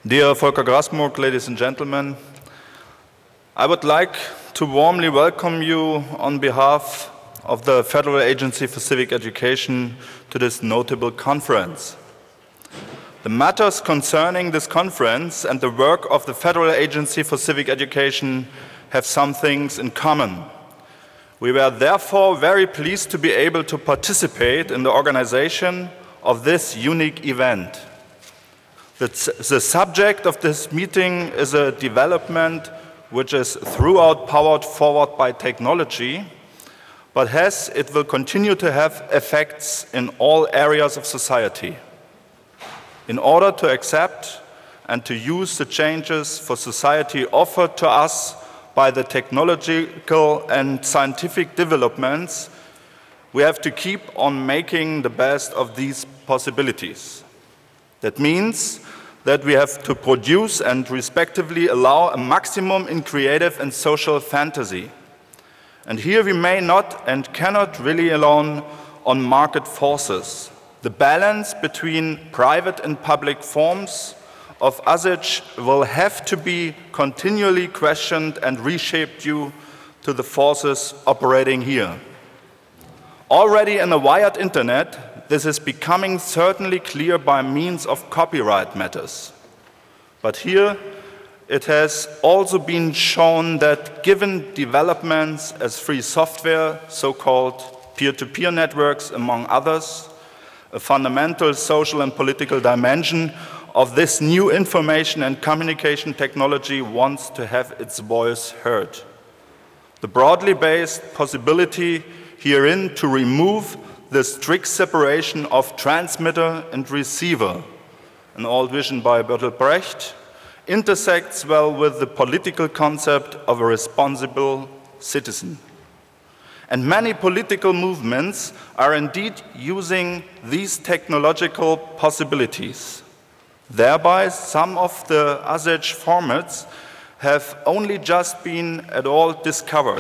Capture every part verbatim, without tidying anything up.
Dear Volker Grasmuck, ladies and gentlemen, I would like to warmly welcome you on behalf of the Federal Agency for Civic Education to this notable conference. The matters concerning this conference and the work of the Federal Agency for Civic Education have some things in common. We were therefore very pleased to be able to participate in the organization of this unique event. The, the subject of this meeting is a development which is throughout powered forward by technology, but has, it will continue to have effects in all areas of society. In order to accept and to use the changes for society offered to us by the technological and scientific developments, we have to keep on making the best of these possibilities. That means that we have to produce and respectively allow a maximum in creative and social fantasy. And here we may not and cannot rely alone on market forces. The balance between private and public forms of usage will have to be continually questioned and reshaped due to the forces operating here. Already in the wired internet, this is becoming certainly clear by means of copyright matters. But here it has also been shown that given developments as free software, so-called peer-to-peer networks, among others, a fundamental social and political dimension of this new information and communication technology wants to have its voice heard. The broadly based possibility herein to remove the strict separation of transmitter and receiver, an old vision by Bertolt Brecht, intersects well with the political concept of a responsible citizen. And many political movements are indeed using these technological possibilities. Thereby, some of the usage formats have only just been at all discovered.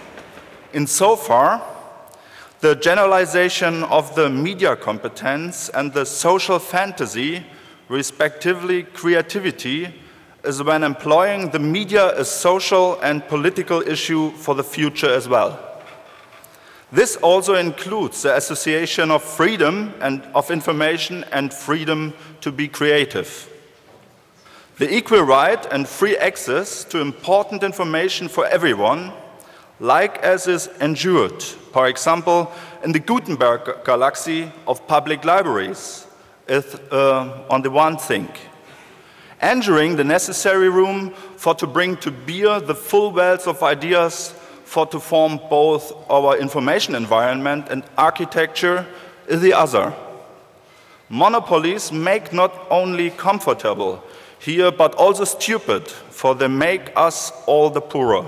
Insofar, the generalization of the media competence and the social fantasy, respectively creativity, is when employing the media a social and political issue for the future as well. This also includes the association of freedom and of information and freedom to be creative. The equal right and free access to important information for everyone, like as is ensured, for example, in the Gutenberg galaxy of public libraries, is uh, on the one thing. Ensuring the necessary room for to bring to bear the full wealth of ideas for to form both our information environment and architecture is the other. Monopolies make not only comfortable here, but also stupid, for they make us all the poorer.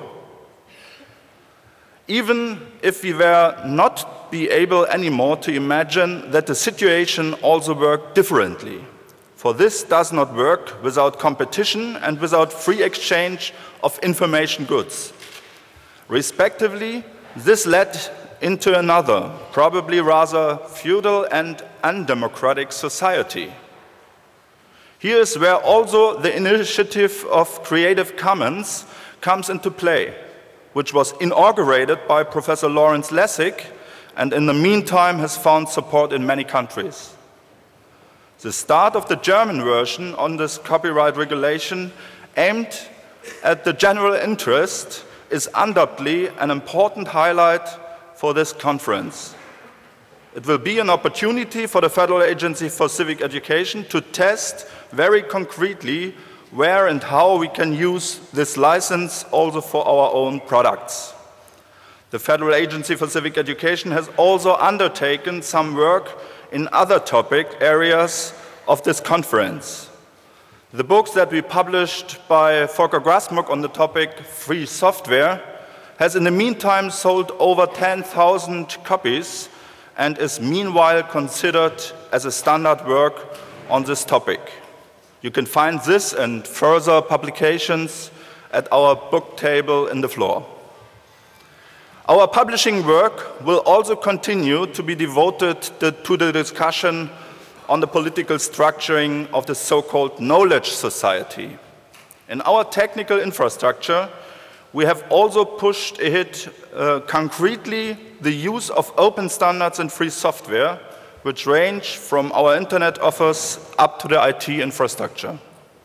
Even if we were not be able anymore to imagine that the situation also worked differently, for this does not work without competition and without free exchange of information goods. Respectively, this led into another, probably rather feudal and undemocratic society. Here is where also the initiative of Creative Commons comes into play, which was inaugurated by Professor Lawrence Lessig and in the meantime has found support in many countries. The start of the German version on this copyright regulation aimed at the general interest is undoubtedly an important highlight for this conference. It will be an opportunity for the Federal Agency for Civic Education to test very concretely where and how we can use this license also for our own products. The Federal Agency for Civic Education has also undertaken some work in other topic areas of this conference. The books that we published by Volker Grasmuck on the topic free software has in the meantime sold over ten thousand copies and is meanwhile considered as a standard work on this topic. You can find this and further publications at our book table in the floor. Our publishing work will also continue to be devoted to the discussion on the political structuring of the so-called knowledge society. In our technical infrastructure, we have also pushed ahead uh, concretely the use of open standards and free software, which range from our internet offers up to the I T infrastructure.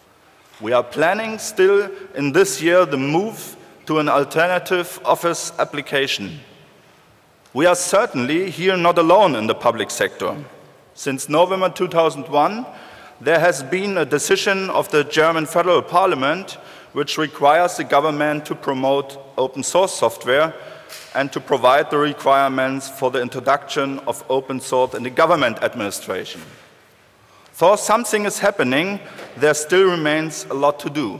We are planning still in this year the move to an alternative office application. We are certainly here not alone in the public sector. Since November two thousand one, there has been a decision of the German Federal Parliament which requires the government to promote open source software and to provide the requirements for the introduction of open source in the government administration. Though something is happening, there still remains a lot to do.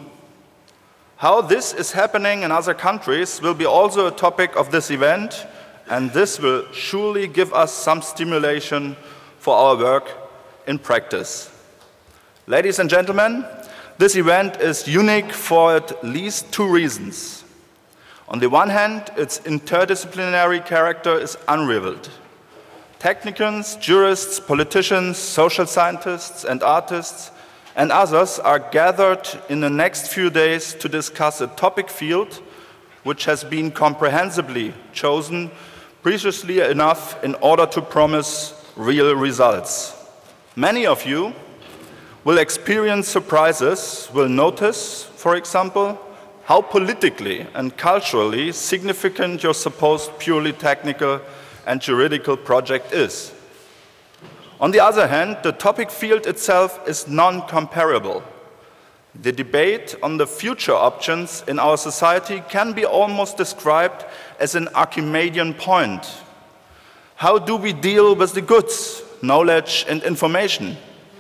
How this is happening in other countries will be also a topic of this event, and this will surely give us some stimulation for our work in practice. Ladies and gentlemen, this event is unique for at least two reasons. On the one hand, its interdisciplinary character is unrivaled. Technicians, jurists, politicians, social scientists, and artists, and others are gathered in the next few days to discuss a topic field which has been comprehensively chosen preciously enough in order to promise real results. Many of you will experience surprises, will notice, for example, how politically and culturally significant your supposed purely technical and juridical project is. On the other hand, the topic field itself is non-comparable. The debate on the future options in our society can be almost described as an Archimedean point. How do we deal with the goods, knowledge, and information?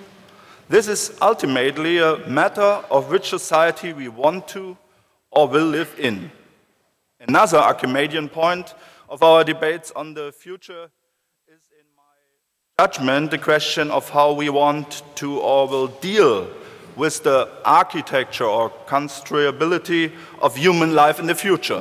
This is ultimately a matter of which society we want to or will live in. Another Archimedean point of our debates on the future is, in my judgment, the question of how we want to or will deal with the architecture or constructability of human life in the future.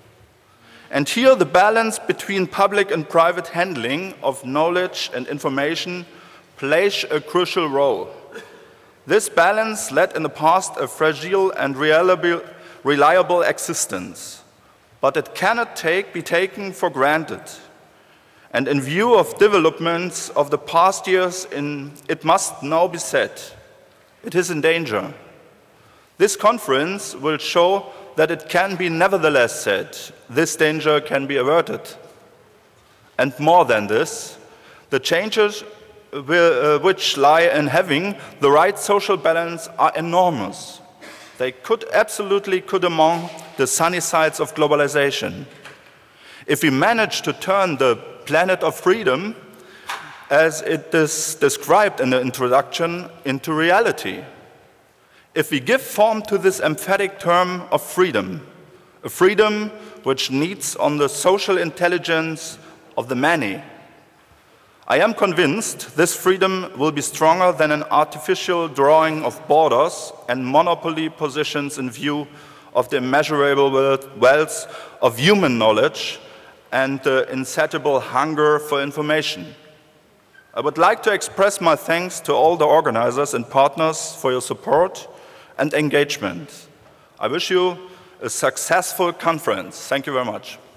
And here the balance between public and private handling of knowledge and information plays a crucial role. This balance led in the past a fragile and reliable, reliable existence, but it cannot take, be taken for granted. And in view of developments of the past years, in, it must now be said, it is in danger. This conference will show that it can be nevertheless said, this danger can be averted. And more than this, the changes which lie in having the right social balance are enormous. They could absolutely could among the sunny sides of globalization. If we manage to turn the planet of freedom, as it is described in the introduction, into reality. If we give form to this emphatic term of freedom, a freedom which needs on the social intelligence of the many, I am convinced this freedom will be stronger than an artificial drawing of borders and monopoly positions in view of the immeasurable wealth of human knowledge and the insatiable hunger for information. I would like to express my thanks to all the organizers and partners for your support and engagement. I wish you a successful conference. Thank you very much.